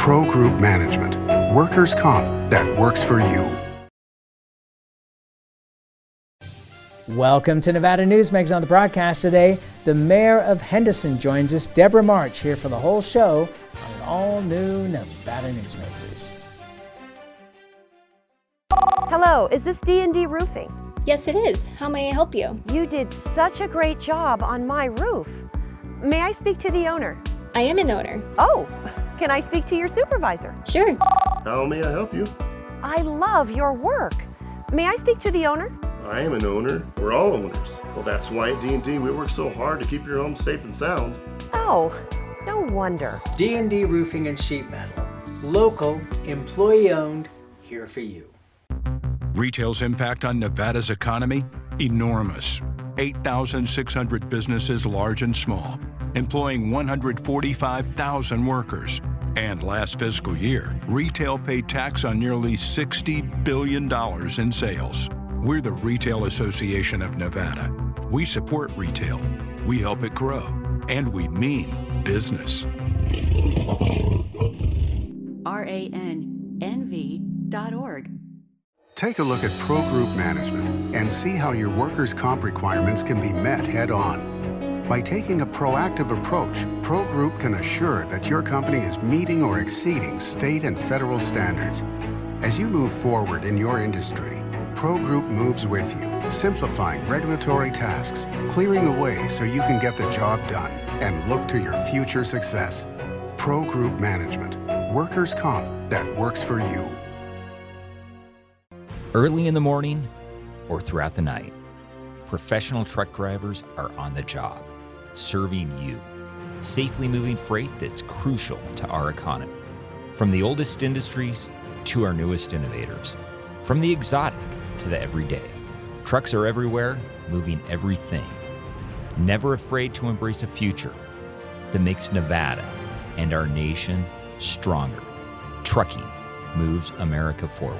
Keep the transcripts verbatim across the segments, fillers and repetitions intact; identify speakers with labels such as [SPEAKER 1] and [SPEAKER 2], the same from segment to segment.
[SPEAKER 1] Pro Group Management. Workers' comp that works for you.
[SPEAKER 2] Welcome to Nevada Newsmakers. On the broadcast today, the mayor of Henderson joins us, Deborah March, here for the whole show on an all-new Nevada Newsmakers.
[SPEAKER 3] Hello, is this D and D Roofing?
[SPEAKER 4] Yes, it is. How may I help you?
[SPEAKER 3] You did such a great job on my roof. May I speak to the owner?
[SPEAKER 4] I am an owner.
[SPEAKER 3] Oh, can I speak to your supervisor?
[SPEAKER 4] Sure.
[SPEAKER 5] How may I help you?
[SPEAKER 3] I love your work. May I speak to the owner?
[SPEAKER 5] I am an owner. We're all owners. Well, that's why at D and D we work so hard to keep your home safe and sound.
[SPEAKER 3] Oh, no wonder.
[SPEAKER 2] D and D Roofing and Sheet Metal. Local, employee-owned, here for you.
[SPEAKER 6] Retail's impact on Nevada's economy? Enormous. eight thousand six hundred businesses, large and small, employing one hundred forty-five thousand workers. And last fiscal year, retail paid tax on nearly sixty billion dollars in sales. We're the Retail Association of Nevada. We support retail, we help it grow, and we mean business.
[SPEAKER 7] R A N N V dot org.
[SPEAKER 1] Take a look at Pro Group Management and see how your workers' comp requirements can be met head-on. By taking a proactive approach, Pro Group can assure that your company is meeting or exceeding state and federal standards. As you move forward in your industry, Pro Group moves with you, simplifying regulatory tasks, clearing the way so you can get the job done and look to your future success. Pro Group Management. Workers' comp that works for you.
[SPEAKER 8] Early in the morning or throughout the night, professional truck drivers are on the job, serving you, safely moving freight that's crucial to our economy. From the oldest industries to our newest innovators, from the exotic to the everyday, trucks are everywhere, moving everything. Never afraid to embrace a future that makes Nevada and our nation stronger. Trucking moves America forward.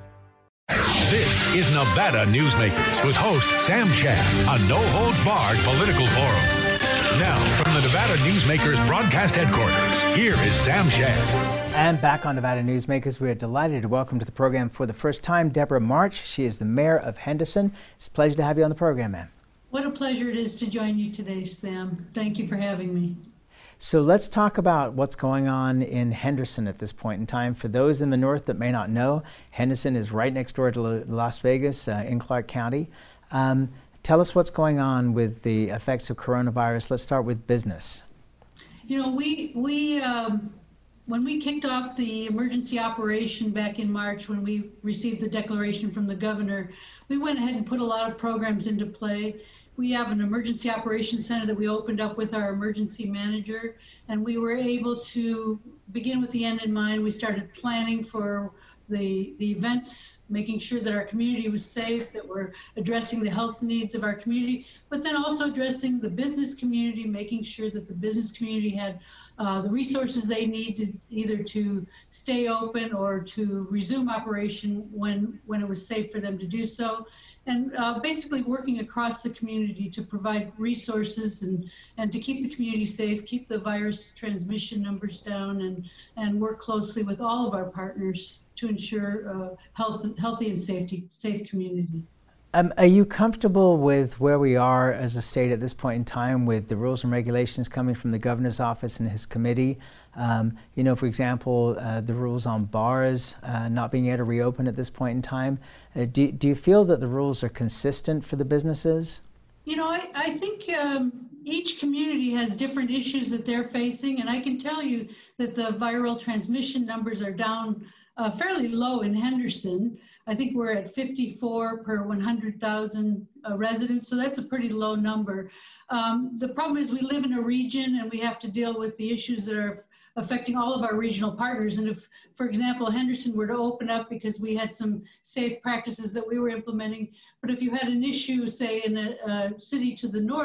[SPEAKER 9] This is Nevada Newsmakers with host Sam Shad, a no-holds-barred political forum. Now, from the Nevada Newsmakers broadcast headquarters, here is Sam Shad.
[SPEAKER 2] And back on Nevada Newsmakers, we are delighted to welcome to the program for the first time Deborah March. She is the mayor of Henderson. It's a pleasure to have you on the program, ma'am.
[SPEAKER 10] What a pleasure it is to join you today, Sam. Thank you for having me.
[SPEAKER 2] So let's talk about what's going on in Henderson at this point in time. For those in the north that may not know, Henderson is right next door to Las Vegas uh, in Clark County. Um, tell us what's going on with the effects of coronavirus. Let's start with business.
[SPEAKER 10] You know, we, we um, when we kicked off the emergency operation back in March, when we received the declaration from the governor, we went ahead and put a lot of programs into play. We have an emergency operations center that we opened up with our emergency manager, and we were able to begin with the end in mind. We started planning for the, the events, making sure that our community was safe, that we're addressing the health needs of our community, but then also addressing the business community, making sure that the business community had uh, the resources they needed either to stay open or to resume operation when, when it was safe for them to do so. And uh, basically working across the community to provide resources and, and to keep the community safe, keep the virus transmission numbers down, and, and work closely with all of our partners to ensure uh, health, healthy and safety, safe community.
[SPEAKER 2] Um, are you comfortable with where we are as a state at this point in time with the rules and regulations coming from the governor's office and his committee? Um, you know, for example, uh, the rules on bars uh, not being able to reopen at this point in time. Uh, do, do you feel that the rules are consistent for the businesses?
[SPEAKER 10] You know, I, I think um, each community has different issues that they're facing, and I can tell you that the viral transmission numbers are down uh, fairly low in Henderson. I think we're at fifty-four per one hundred thousand uh, residents, so that's a pretty low number. Um, the problem is we live in a region and we have to deal with the issues that are affecting all of our regional partners. And if, for example, Henderson were to open up because we had some safe practices that we were implementing, but if you had an issue, say in a, a city to the north,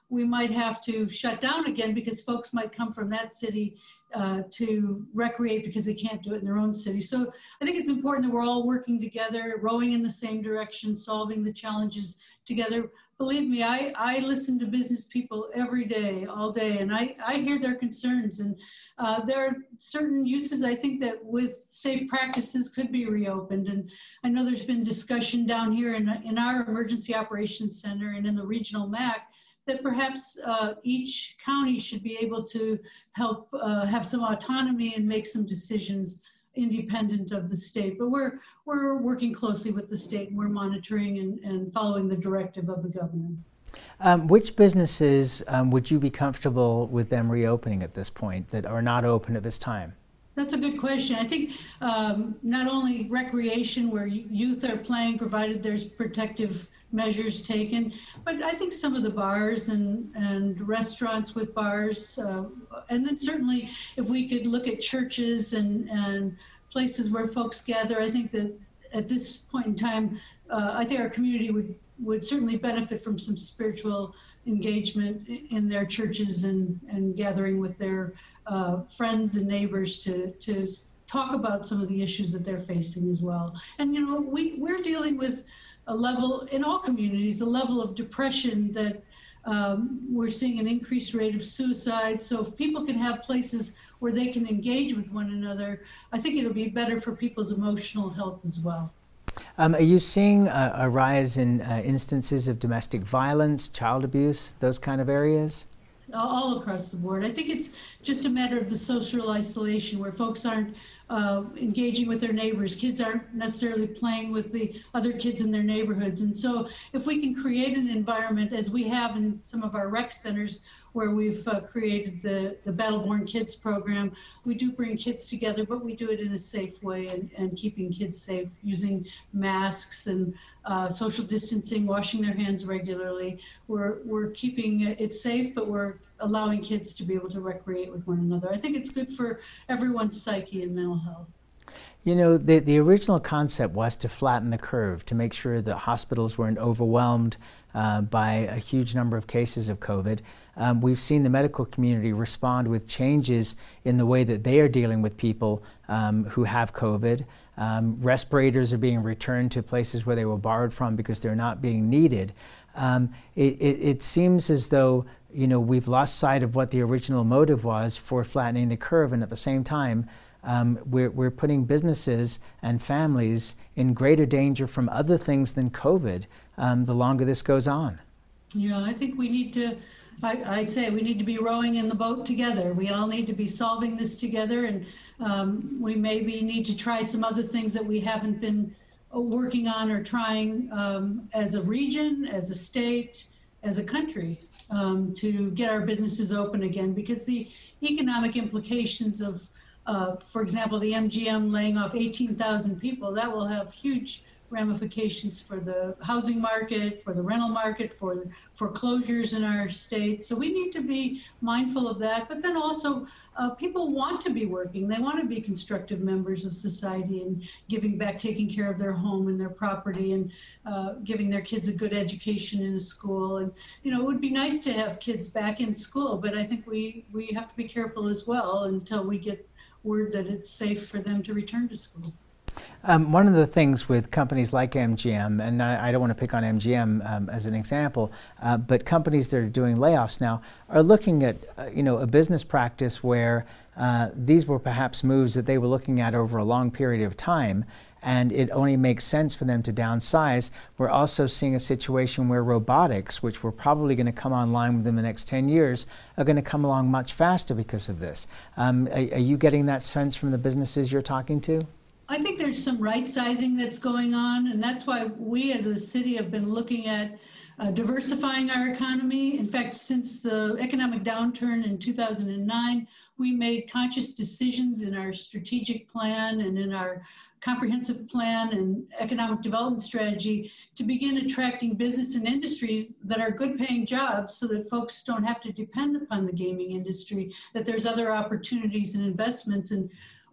[SPEAKER 10] we might have to shut down again because folks might come from that city uh, to recreate because they can't do it in their own city. So I think it's important that we're all working together, rowing in the same direction, solving the challenges together. Believe me, I, I listen to business people every day, all day, and I, I hear their concerns. And uh, there are certain uses I think that with safe practices could be reopened. And I know there's been discussion down here in, in our Emergency Operations Center and in the Regional M A C that perhaps uh, each county should be able to help uh, have some autonomy and make some decisions independent of the state. But we're, we're working closely with the state, and we're monitoring and, and following the directive of the governor.
[SPEAKER 2] Um, which businesses um, would you be comfortable with them reopening at this point that are not open at this time?
[SPEAKER 10] That's a good question. I think um, not only recreation where youth are playing, provided there's protective measures taken, but I think some of the bars and, and restaurants with bars, uh, and then certainly if we could look at churches and, and places where folks gather, I think that at this point in time, uh, I think our community would, would certainly benefit from some spiritual engagement in their churches and, and gathering with their uh, friends and neighbors to, to talk about some of the issues that they're facing as well. And, you know, we, we're dealing with a level, in all communities, a level of depression that um, we're seeing an increased rate of suicide. So if people can have places where they can engage with one another, I think it'll be better for people's emotional health as well.
[SPEAKER 2] Um, are you seeing a, a rise in uh, instances of domestic violence, child abuse, those kind of areas?
[SPEAKER 10] All across the board. I think it's just a matter of the social isolation where folks aren't uh, engaging with their neighbors. Kids aren't necessarily playing with the other kids in their neighborhoods. And so if we can create an environment, as we have in some of our rec centers, where we've uh, created the, the Battle-Born Kids program, we do bring kids together, but we do it in a safe way and, and keeping kids safe, using masks and uh, social distancing, washing their hands regularly. We're, we're keeping it safe, but we're allowing kids to be able to recreate with one another. I think it's good for everyone's psyche and mental health.
[SPEAKER 2] You know, the, the original concept was to flatten the curve, to make sure that hospitals weren't overwhelmed uh, by a huge number of cases of COVID. Um, we've seen the medical community respond with changes in the way that they are dealing with people um, who have COVID. Um, respirators are being returned to places where they were borrowed from because they're not being needed. Um, it, it, it seems as though, you know, we've lost sight of what the original motive was for flattening the curve, and at the same time, Um, we're, we're putting businesses and families in greater danger from other things than COVID um, the longer this goes on.
[SPEAKER 10] Yeah, I think we need to, I, I say we need to be rowing in the boat together. We all need to be solving this together, and um, we maybe need to try some other things that we haven't been working on or trying um, as a region, as a state, as a country, um, to get our businesses open again, because the economic implications of Uh, for example, the M G M laying off eighteen thousand people, that will have huge ramifications for the housing market, for the rental market, for foreclosures in our state. So we need to be mindful of that. But then also, uh, people want to be working. They want to be constructive members of society and giving back, taking care of their home and their property, and uh, giving their kids a good education in a school. And, you know, it would be nice to have kids back in school, but I think we, we have to be careful as well until we get word that it's safe for them to return to school.
[SPEAKER 2] Um, one of the things with companies like M G M, and I, I don't want to pick on M G M um, as an example, uh, but companies that are doing layoffs now are looking at, uh, you know, a business practice where uh, these were perhaps moves that they were looking at over a long period of time, and it only makes sense for them to downsize. We're also seeing a situation where robotics, which were probably going to come online within the next ten years, are going to come along much faster because of this. Um, are, are you getting that sense from the businesses you're talking to?
[SPEAKER 10] I think there's some right sizing that's going on, and that's why we as a city have been looking at uh, diversifying our economy. In fact, since the economic downturn in two thousand nine, we made conscious decisions in our strategic plan and in our comprehensive plan and economic development strategy to begin attracting business and industries that are good paying jobs so that folks don't have to depend upon the gaming industry, that there's other opportunities and investments. And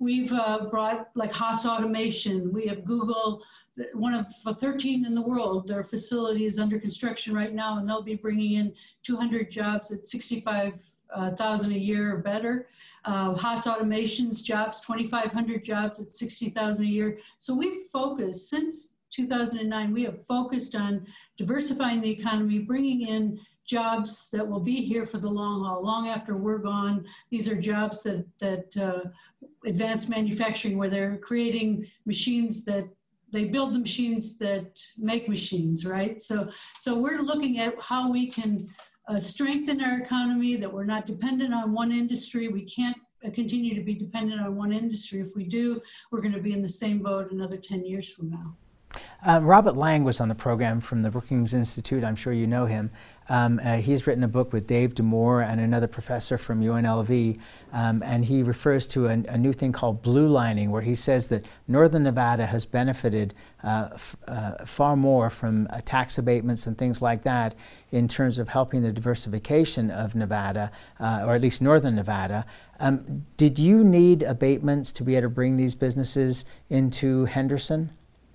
[SPEAKER 10] we've uh, brought like Haas Automation. We have Google, one of the thirteen in the world. Their facility is under construction right now, and they'll be bringing in two hundred jobs at sixty-five thousand a year or better. Uh, Haas Automation's jobs, twenty-five hundred jobs at sixty thousand a year. So we've focused, since two thousand nine, we have focused on diversifying the economy, bringing in jobs that will be here for the long haul, long after we're gone. These are jobs that, that uh, advanced manufacturing, where they're creating machines that they build the machines that make machines, right? So, so we're looking at how we can uh, strengthen our economy, that we're not dependent on one industry. We can't uh, continue to be dependent on one industry. If we do, we're going to be in the same boat another ten years from now.
[SPEAKER 2] Um, Robert Lang was on the program from the Brookings Institute. I'm sure you know him. Um, uh, he's written a book with Dave Damore and another professor from U N L V, um, and he refers to a, a new thing called blue lining, where he says that Northern Nevada has benefited uh, f uh, far more from uh, tax abatements and things like that in terms of helping the diversification of Nevada, uh, or at least Northern Nevada. Um, did you need abatements to be able to bring these businesses into Henderson?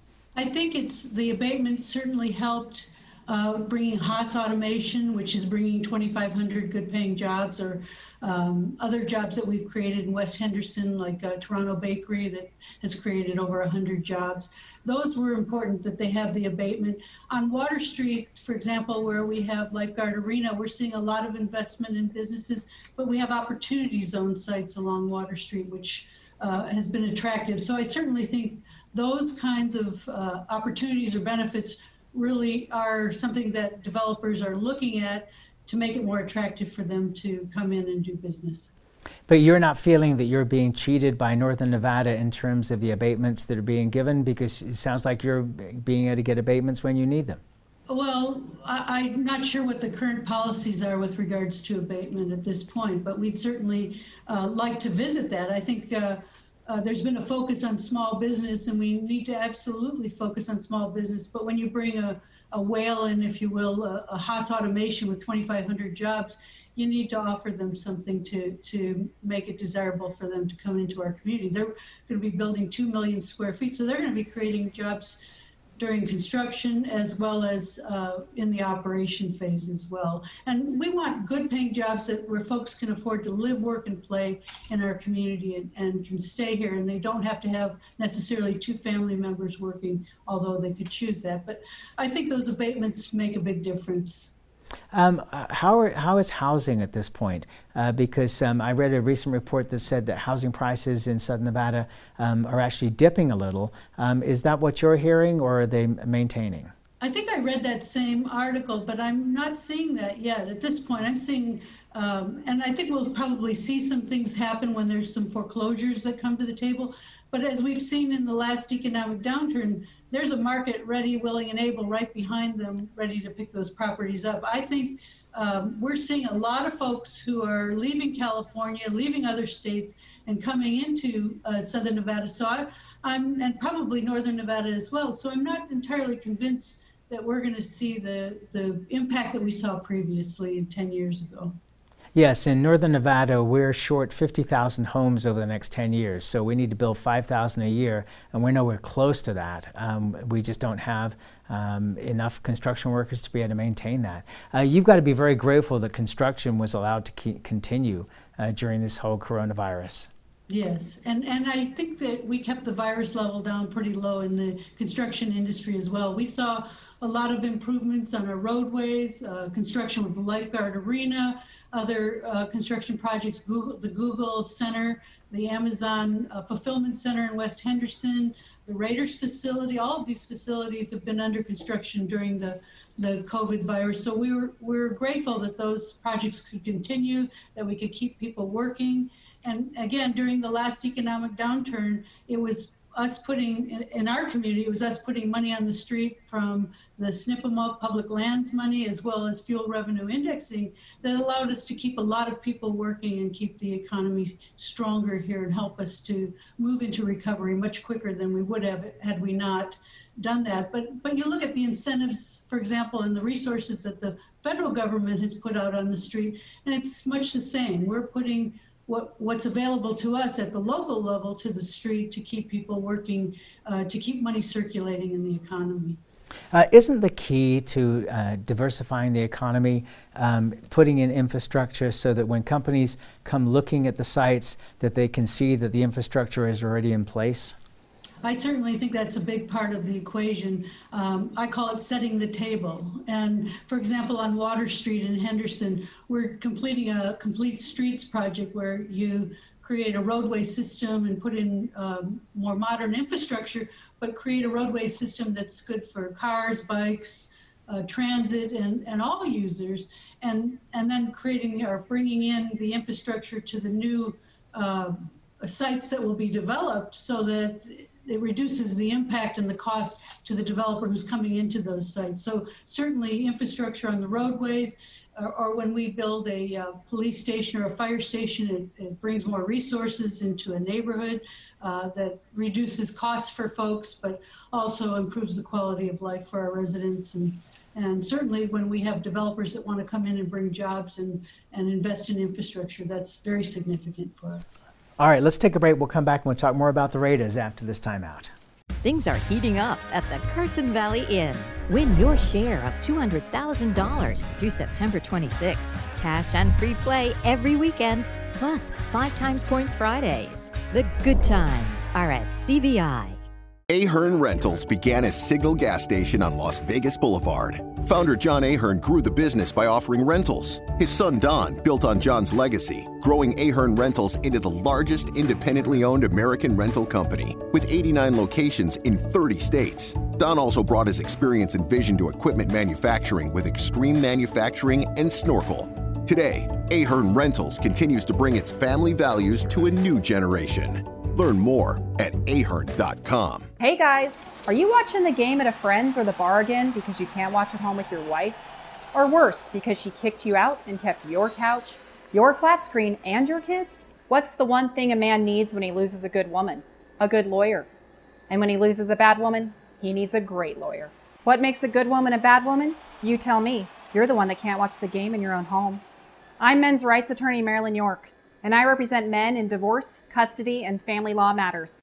[SPEAKER 10] I think it's the abatement certainly helped uh, bringing Haas Automation, which is bringing twenty-five hundred good-paying jobs, or um, other jobs that we've created in West Henderson, like uh, Toronto Bakery, that has created over one hundred jobs. Those were important that they have the abatement. On Water Street, for example, where we have Lifeguard Arena, we're seeing a lot of investment in businesses, but we have opportunity zone sites along Water Street, which uh, has been attractive. So I certainly think those kinds of uh, opportunities or benefits really are something that developers are looking at to make it more attractive for them to come in and do business.
[SPEAKER 2] But you're not feeling that you're being cheated by Northern Nevada in terms of the abatements that are being given, because it sounds like you're being able to get abatements when you need them.
[SPEAKER 10] Well, I, I'm not sure what the current policies are with regards to abatement at this point, but we'd certainly uh, like to visit that. I think uh, Uh, there's been a focus on small business, and we need to absolutely focus on small business. But when you bring a, a whale in, if you will, a, a Haas Automation with twenty-five hundred jobs, you need to offer them something to, to make it desirable for them to come into our community. They're going to be building two million square feet, so they're going to be creating jobs during construction as well as uh, in the operation phase as well. And we want good paying jobs that where folks can afford to live, work, and play in our community, and, and can stay here, and they don't have to have necessarily two family members working, although they could choose that. But I think those abatements make a big difference.
[SPEAKER 2] Um, how, are, how is housing at this point? Uh, because um, I read a recent report that said that housing prices in Southern Nevada um, are actually dipping a little. Um, is that what you're hearing, or are they maintaining?
[SPEAKER 10] I think I read that same article, but I'm not seeing that yet. At this point, I'm seeing, um, and I think we'll probably see some things happen when there's some foreclosures that come to the table. But as we've seen in the last economic downturn, there's a market ready, willing, and able right behind them, ready to pick those properties up. I think um, we're seeing a lot of folks who are leaving California, leaving other states, and coming into uh, Southern Nevada. So I, I'm, and probably Northern Nevada as well. So I'm not entirely convinced that we're going to see the, the impact that we saw previously ten years ago.
[SPEAKER 2] Yes, in Northern Nevada, we're short fifty thousand homes over the next ten years, so we need to build five thousand a year, and we're nowhere close to that. Um, we just don't have um, enough construction workers to be able to maintain that. Uh, you've got to be very grateful that construction was allowed to keep, continue uh, during this whole coronavirus.
[SPEAKER 10] Yes, and, and I think that we kept the virus level down pretty low in the construction industry as well. We saw a lot of improvements on our roadways, uh, construction with the Lifeguard Arena, other uh, construction projects, Google, the Google Center, the Amazon uh, Fulfillment Center in West Henderson, the Raiders facility. All of these facilities have been under construction during the, the COVID virus. So we were, we were grateful that those projects could continue, that we could keep people working. And again, during the last economic downturn, it was us putting, in, in our community, it was us putting money on the street from the S N P M O public lands money, as well as fuel revenue indexing, that allowed us to keep a lot of people working and keep the economy stronger here and help us to move into recovery much quicker than we would have had we not done that. But, but you look at the incentives, for example, and the resources that the federal government has put out on the street, and it's much the same. We're putting what, what's available to us at the local level to the street to keep people working, uh, to keep money circulating in the economy.
[SPEAKER 2] Uh, isn't the key to uh, diversifying the economy um, putting in infrastructure so that when companies come looking at the sites that they can see that the infrastructure is already in place?
[SPEAKER 10] I certainly think that's a big part of the equation. Um, I call it setting the table. And for example, on Water Street in Henderson, we're completing a complete streets project where you create a roadway system and put in um, more modern infrastructure, but create a roadway system that's good for cars, bikes, uh, transit, and, and all users, and, and then creating or bringing in the infrastructure to the new uh, sites that will be developed so that it reduces the impact and the cost to the developer who's coming into those sites. So certainly infrastructure on the roadways, or, or when we build a uh, police station or a fire station, it, it brings more resources into a neighborhood uh, that reduces costs for folks, but also improves the quality of life for our residents. And, and certainly when we have developers that want to come in and bring jobs and, and invest in infrastructure, that's very significant for us.
[SPEAKER 2] All right, let's take a break. We'll come back and we'll talk more about the Raiders after this timeout.
[SPEAKER 11] Things are heating up at the Carson Valley Inn. Win your share of two hundred thousand dollars through September twenty-sixth. Cash and free play every weekend, plus five times points Fridays. The good times are at C V I.
[SPEAKER 12] Ahern Rentals began as Signal Gas Station on Las Vegas Boulevard. Founder John Ahern grew the business by offering rentals. His son Don built on John's legacy, growing Ahern Rentals into the largest independently owned American rental company with eighty-nine locations in thirty states. Don also brought his experience and vision to equipment manufacturing with Extreme Manufacturing and Snorkel. Today, Ahern Rentals continues to bring its family values to a new generation. Learn more at ahern dot com.
[SPEAKER 13] Hey guys, are you watching the game at a friend's or the bar again because you can't watch at home with your wife? Or worse, because she kicked you out and kept your couch, your flat screen, and your kids? What's the one thing a man needs when he loses a good woman? A good lawyer. And when he loses a bad woman, he needs a great lawyer. What makes a good woman a bad woman? You tell me. You're the one that can't watch the game in your own home. I'm men's rights attorney Marilyn York, and I represent men in divorce, custody, and family law matters.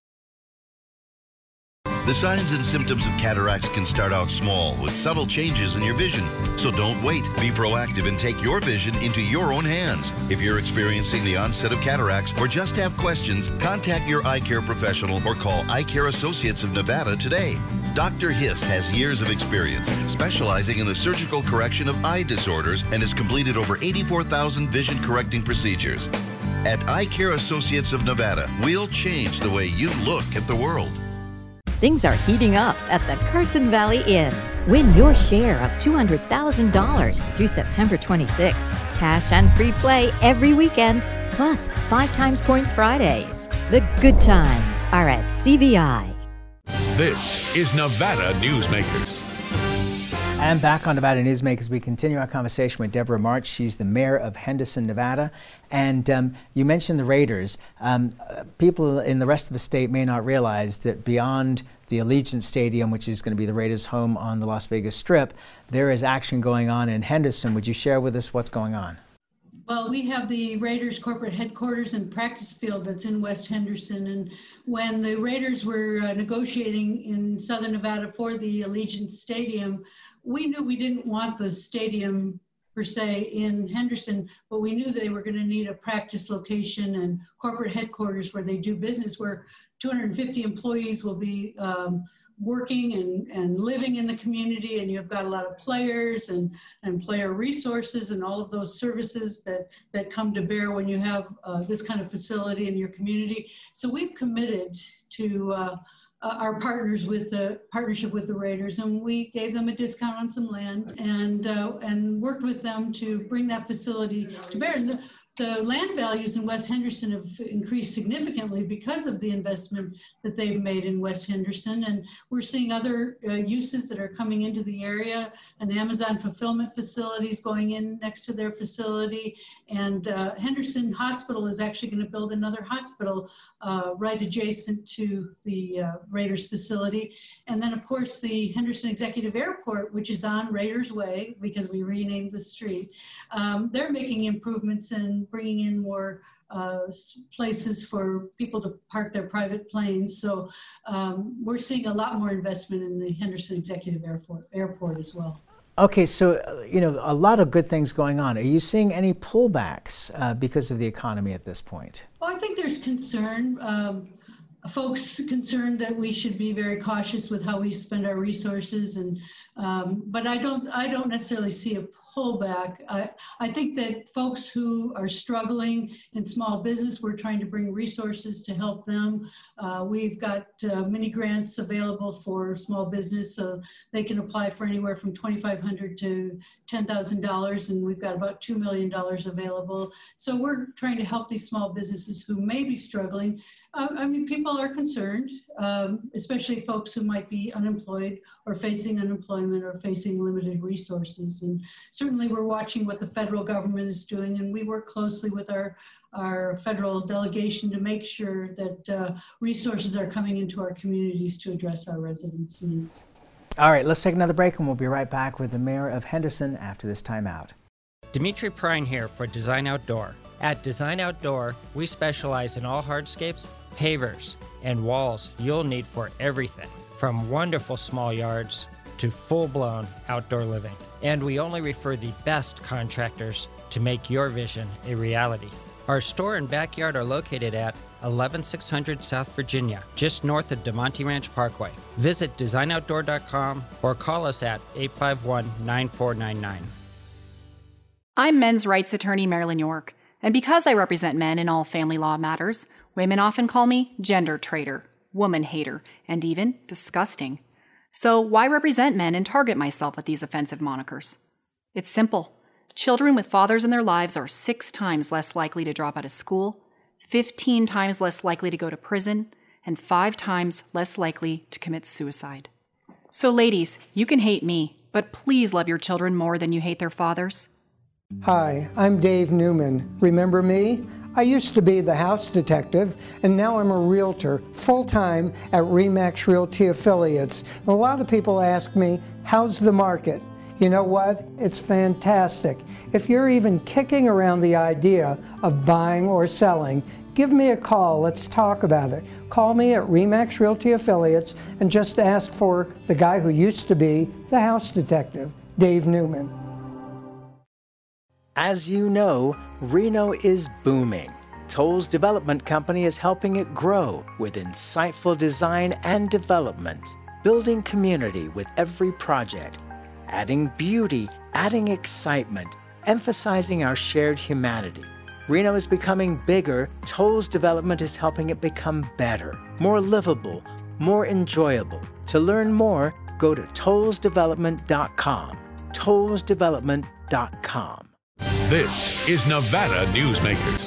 [SPEAKER 14] The signs and symptoms of cataracts can start out small with subtle changes in your vision. So don't wait. Be proactive and take your vision into your own hands. If you're experiencing the onset of cataracts or just have questions, contact your eye care professional or call Eye Care Associates of Nevada today. Doctor Hiss has years of experience specializing in the surgical correction of eye disorders and has completed over eighty-four thousand vision correcting procedures. At Eye Care Associates of Nevada, we'll change the way you look at the world.
[SPEAKER 11] Things are heating up at the Carson Valley Inn. Win your share of two hundred thousand dollars through September twenty-sixth. Cash and free play every weekend, plus five times points Fridays. The good times are at C V I.
[SPEAKER 9] This is Nevada Newsmakers.
[SPEAKER 2] And back on Nevada Newsmakers, we continue our conversation with Deborah March. She's the mayor of Henderson, Nevada. And um, you mentioned the Raiders. Um, uh, people in the rest of the state may not realize that beyond the Allegiant Stadium, which is going to be the Raiders' home on the Las Vegas Strip, there is action going on in Henderson. Would you share with us what's going on?
[SPEAKER 10] Well, we have the Raiders corporate headquarters and practice field that's in West Henderson. And when the Raiders were uh, negotiating in Southern Nevada for the Allegiant Stadium, we knew we didn't want the stadium per se in Henderson, but we knew they were going to need a practice location and corporate headquarters where they do business, where two hundred fifty employees will be um, working and, and living in the community, and you've got a lot of players and, and player resources and all of those services that, that come to bear when you have uh, this kind of facility in your community. So we've committed to uh, our partners with the partnership with the Raiders, and we gave them a discount on some land and uh, and worked with them to bring that facility to bear. And the, the land values in West Henderson have increased significantly because of the investment that they've made in West Henderson. And we're seeing other uh, uses that are coming into the area. An Amazon fulfillment facility is going in next to their facility. And uh, Henderson Hospital is actually going to build another hospital uh, right adjacent to the uh, Raiders facility. And then, of course, the Henderson Executive Airport, which is on Raiders Way because we renamed the street, um, they're making improvements and on bringing in more uh, places for people to park their private planes. So um, we're seeing a lot more investment in the Henderson Executive Airport, Airport as well.
[SPEAKER 2] Okay, so, uh, you know, a lot of good things going on. Are you seeing any pullbacks uh, because of the economy at this point?
[SPEAKER 10] Well, I think there's concern. Um, folks concerned that we should be very cautious with how we spend our resources, and um, but I don't I don't necessarily see a pullback. I, I think that folks who are struggling in small business, we're trying to bring resources to help them. Uh, we've got uh, mini grants available for small business, so they can apply for anywhere from twenty-five hundred dollars to ten thousand dollars, and we've got about two million dollars available. So we're trying to help these small businesses who may be struggling. Uh, I mean, people are concerned, um, especially folks who might be unemployed or facing unemployment or facing limited resources. And certainly we're watching what the federal government is doing, and we work closely with our, our federal delegation to make sure that uh, resources are coming into our communities to address our residents' needs.
[SPEAKER 2] All right, let's take another break, and we'll be right back with the mayor of Henderson after this timeout.
[SPEAKER 15] Dimitri Prine here for Design Outdoor. At Design Outdoor, we specialize in all hardscapes, pavers, and walls you'll need for everything, from wonderful small yards to full-blown outdoor living. And we only refer the best contractors to make your vision a reality. Our store and backyard are located at eleven six hundred South Virginia, just north of DeMonte Ranch Parkway. Visit design outdoor dot com or call us at eight five one, nine four nine nine.
[SPEAKER 13] I'm men's rights attorney Marilyn York, and because I represent men in all family law matters, women often call me gender traitor, woman hater, and even disgusting. So why represent men and target myself with these offensive monikers? It's simple. Children with fathers in their lives are six times less likely to drop out of school, fifteen times less likely to go to prison, and five times less likely to commit suicide. So ladies, you can hate me, but please love your children more than you hate their fathers.
[SPEAKER 16] Hi, I'm Dave Newman. Remember me? I used to be the house detective, and now I'm a realtor, full-time at RE/MAX Realty Affiliates. A lot of people ask me, how's the market? You know what? It's fantastic. If you're even kicking around the idea of buying or selling, give me a call. Let's talk about it. Call me at RE/MAX Realty Affiliates and just ask for the guy who used to be the house detective, Dave Newman.
[SPEAKER 2] As you know, Reno is booming. Toll's Development Company is helping it grow with insightful design and development, building community with every project, adding beauty, adding excitement, emphasizing our shared humanity. Reno is becoming bigger. Toll's Development is helping it become better, more livable, more enjoyable. To learn more, go to tolls development dot com. tolls development dot com.
[SPEAKER 9] This is Nevada Newsmakers.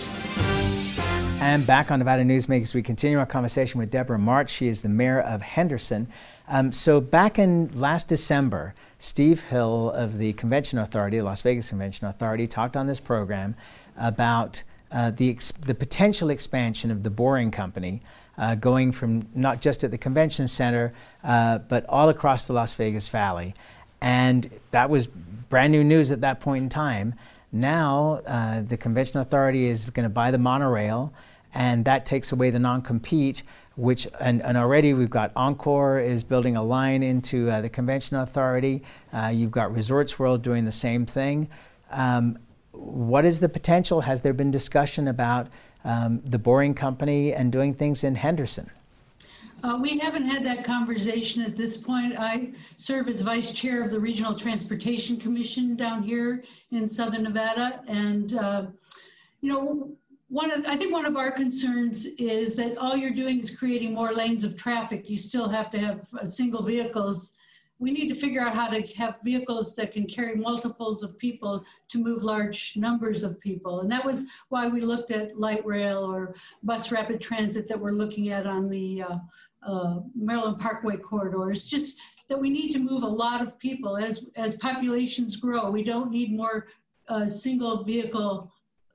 [SPEAKER 2] And back on Nevada Newsmakers, we continue our conversation with Deborah March. She is the mayor of Henderson. Um, so back in last December, Steve Hill of the Convention Authority, the Las Vegas Convention Authority, talked on this program about uh, the, ex the potential expansion of the Boring Company, uh, going from not just at the Convention Center, uh, but all across the Las Vegas Valley. And that was brand new news at that point in time. Now, uh, the Convention Authority is going to buy the monorail, and that takes away the non-compete, which, and, and already we've got Encore is building a line into uh, the Convention Authority. Uh, you've got Resorts World doing the same thing. Um, what is the potential? Has there been discussion about um, the Boring Company and doing things in Henderson?
[SPEAKER 10] Uh, we haven't had that conversation at this point. I serve as vice chair of the Regional Transportation Commission down here in Southern Nevada. And, uh, you know, one of, I think one of our concerns is that all you're doing is creating more lanes of traffic. You still have to have uh, single vehicles. We need to figure out how to have vehicles that can carry multiples of people to move large numbers of people. And that was why we looked at light rail or bus rapid transit that we're looking at on the uh, uh, Maryland Parkway corridor. It's just that we need to move a lot of people as, as populations grow. We don't need more uh, single vehicle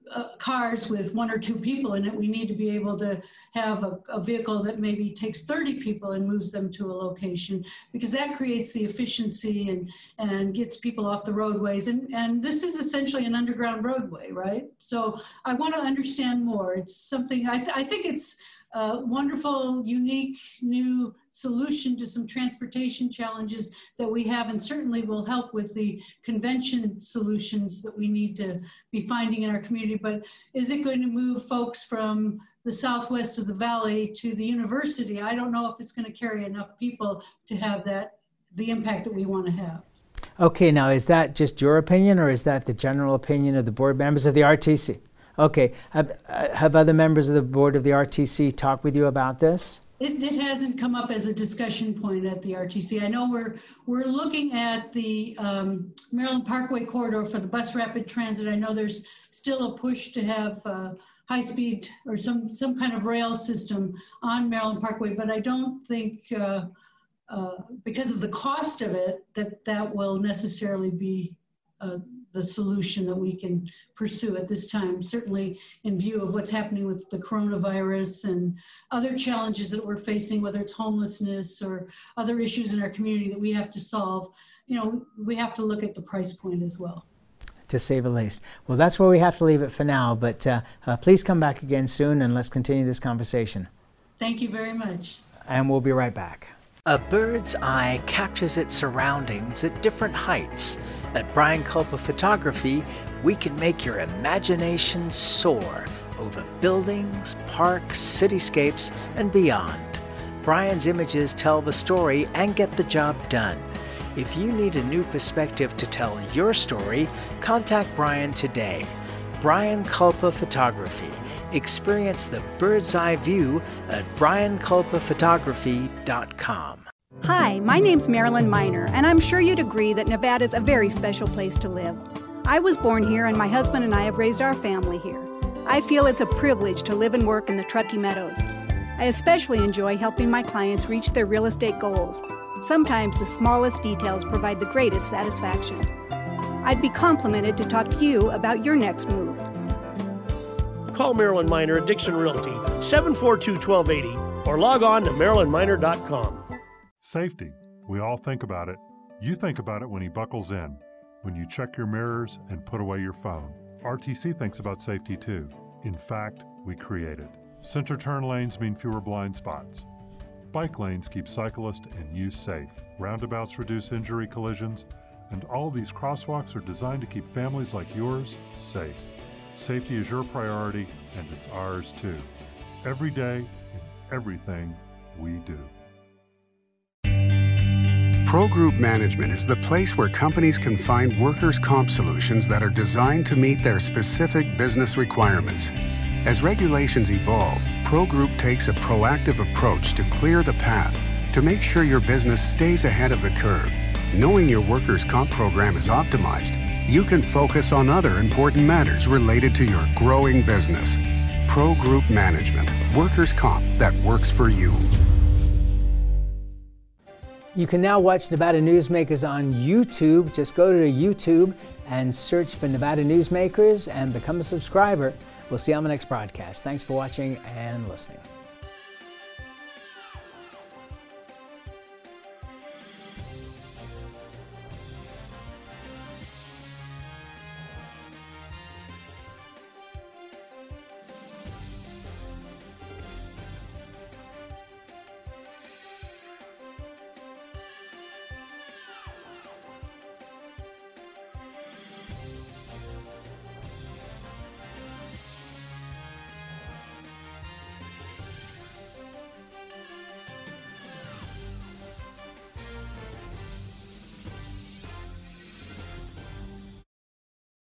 [SPEAKER 10] uh, cars with one or two people in it. We need to be able to have a, a vehicle that maybe takes thirty people and moves them to a location, because that creates the efficiency and, and gets people off the roadways. And, and this is essentially an underground roadway, right? So I want to understand more. It's something, I, th I think it's a wonderful, unique, new solution to some transportation challenges that we have, and certainly will help with the convention solutions that we need to be finding in our community. But is it going to move folks from the southwest of the valley to the university? I don't know if it's going to carry enough people to have that, the impact that we want to have.
[SPEAKER 2] Okay, now is that just your opinion, or is that the general opinion of the board members of the R T C? Okay, have, have other members of the board of the R T C talked with you about this?
[SPEAKER 10] It, it hasn't come up as a discussion point at the R T C. I know we're we're looking at the um, Maryland Parkway corridor for the bus rapid transit. I know there's still a push to have uh, high speed or some some kind of rail system on Maryland Parkway, but I don't think uh, uh, because of the cost of it that that will necessarily be uh, the solution that we can pursue at this time, certainly in view of what's happening with the coronavirus and other challenges that we're facing, whether it's homelessness or other issues in our community that we have to solve. You know, we have to look at the price point as well.
[SPEAKER 2] To say the least. Well, that's where we have to leave it for now, but uh, uh, please come back again soon and let's continue this conversation.
[SPEAKER 10] Thank you very much.
[SPEAKER 2] And we'll be right back. A bird's eye captures its surroundings at different heights. At Brian Culpa Photography, we can make your imagination soar over buildings, parks, cityscapes, and beyond. Brian's images tell the story and get the job done. If you need a new perspective to tell your story, contact Brian today. Brian Culpa Photography. Experience the bird's eye view at brian culpa photography dot com.
[SPEAKER 17] Hi, my name's Marilyn Miner, and I'm sure you'd agree that Nevada's a very special place to live. I was born here, and my husband and I have raised our family here. I feel it's a privilege to live and work in the Truckee Meadows. I especially enjoy helping my clients reach their real estate goals. Sometimes the smallest details provide the greatest satisfaction. I'd be complimented to talk to you about your next move.
[SPEAKER 18] Call Marilyn Miner at Dixon Realty, seven four two, one two eight zero, or log on to marilyn miner dot com.
[SPEAKER 19] Safety. We all think about it. You think about it when he buckles in, when you check your mirrors and put away your phone. R T C thinks about safety too. In fact, we create it. Center turn lanes mean fewer blind spots. Bike lanes keep cyclists and you safe. Roundabouts reduce injury collisions, and all these crosswalks are designed to keep families like yours safe. Safety is your priority, and it's ours too. Every day, in everything we do.
[SPEAKER 1] Pro Group Management is the place where companies can find workers' comp solutions that are designed to meet their specific business requirements. As regulations evolve, Pro Group takes a proactive approach to clear the path to make sure your business stays ahead of the curve. Knowing your workers' comp program is optimized, you can focus on other important matters related to your growing business. Pro Group Management, workers' comp that works for you.
[SPEAKER 2] You can now watch Nevada Newsmakers on YouTube. Just go to YouTube and search for Nevada Newsmakers and become a subscriber. We'll see you on the next broadcast. Thanks for watching and listening.